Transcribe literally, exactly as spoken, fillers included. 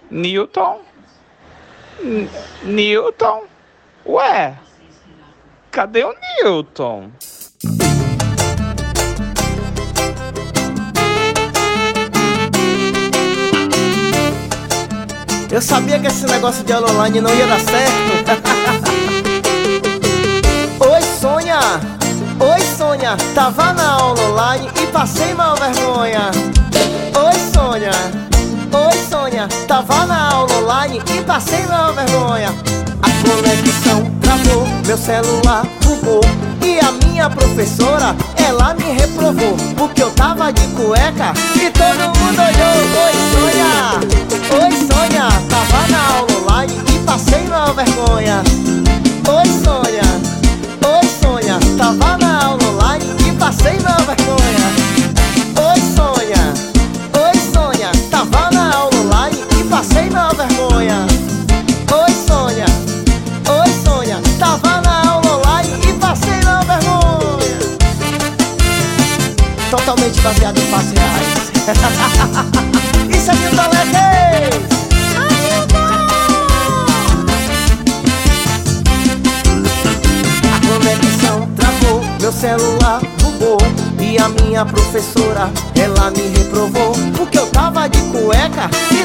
Newton? N- Newton? Ué, cadê o Newton? Eu sabia que esse negócio de aula online não ia dar certo. Oi, Sônia! Oi, Sônia! Tava na aula online e passei mal vergonha. Oi, Sônia! Oi, Sônia! Tava na aula online e passei mal vergonha. A conexão travou, meu celular bugou e a minha professora, ela me reprovou porque eu tava de cueca e todo mundo olhou. Oi, Sônia! Oi, Sônia! Tava na aula online e passei mal vergonha. Oi, Sônia! Oi, Sônia! Tava na aula online e passei mal vergonha. Oi, Sônia! Oi, Sônia! Tava na aula online e passei mal vergonha. Oi, Sônia! Oi, Sônia! Tava na aula online e passei mal vergonha. Totalmente baseado em fatos reais. Isso é Milton Leques! A conexão travou, meu celular bugou e a minha professora, ela me reprovou porque eu tava de cueca